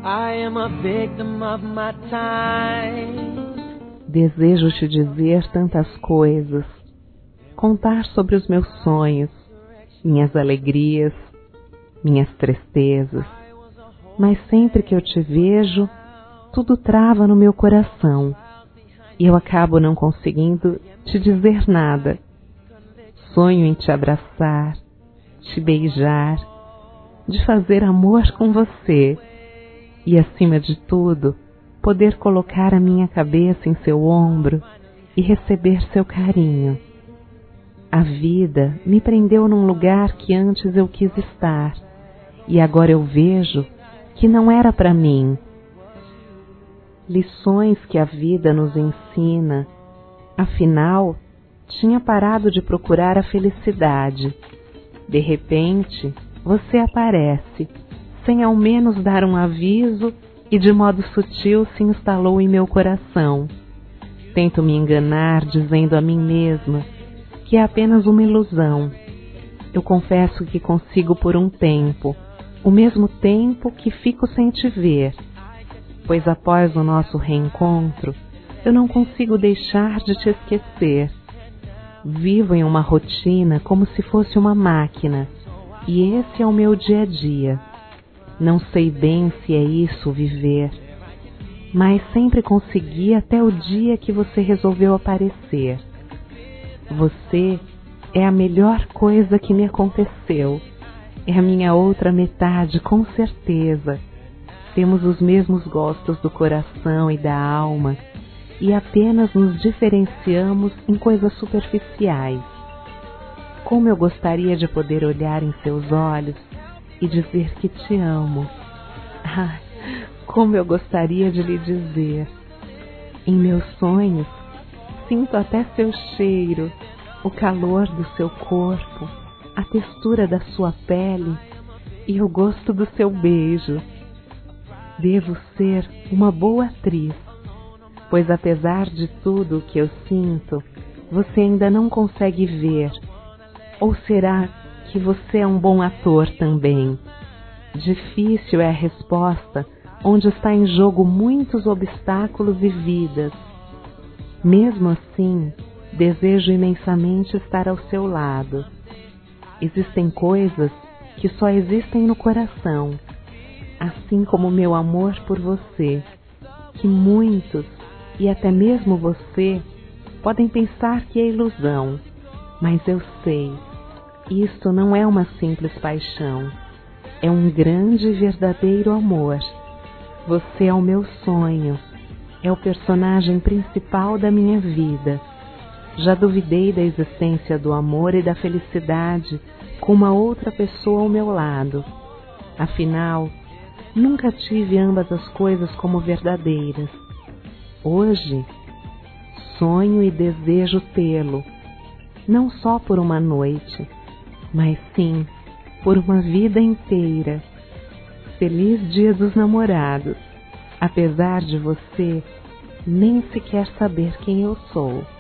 I am a victim of my time. Desejo te dizer tantas coisas, contar sobre os meus sonhos, minhas alegrias, minhas tristezas, mas sempre que eu te vejo, tudo trava no meu coração e eu acabo não conseguindo te dizer nada. Sonho em te abraçar, te beijar, de fazer amor com você e, acima de tudo, poder colocar a minha cabeça em seu ombro e receber seu carinho. A vida me prendeu num lugar que antes eu quis estar e agora eu vejo que não era para mim. Lições que a vida nos ensina, afinal, tinha parado de procurar a felicidade. De repente, você aparece, sem ao menos dar um aviso, e de modo sutil se instalou em meu coração. Tento me enganar dizendo a mim mesma que é apenas uma ilusão. Eu confesso que consigo por um tempo, o mesmo tempo que fico sem te ver, pois após o nosso reencontro, eu não consigo deixar de te esquecer. Vivo em uma rotina como se fosse uma máquina, e esse é o meu dia a dia. Não sei bem se é isso viver, mas sempre consegui até o dia que você resolveu aparecer. Você é a melhor coisa que me aconteceu. É a minha outra metade, com certeza. Temos os mesmos gostos do coração e da alma, e apenas nos diferenciamos em coisas superficiais. Como eu gostaria de poder olhar em seus olhos e dizer que te amo. Ah, como eu gostaria de lhe dizer. Em meus sonhos, sinto até seu cheiro, o calor do seu corpo, a textura da sua pele e o gosto do seu beijo. Devo ser uma boa atriz, pois apesar de tudo o que eu sinto, você ainda não consegue ver. Ou será que você é um bom ator também? Difícil é a resposta onde está em jogo muitos obstáculos e vidas. Mesmo assim, desejo imensamente estar ao seu lado. Existem coisas que só existem no coração, assim como meu amor por você, que muitos, e até mesmo você, podem pensar que é ilusão, mas eu sei, isto não é uma simples paixão, é um grande e verdadeiro amor. Você é o meu sonho, é o personagem principal da minha vida. Já duvidei da existência do amor e da felicidade com uma outra pessoa ao meu lado. Afinal, nunca tive ambas as coisas como verdadeiras. Hoje, sonho e desejo tê-lo, não só por uma noite, mas sim por uma vida inteira. Feliz Dia dos Namorados, apesar de você nem sequer saber quem eu sou.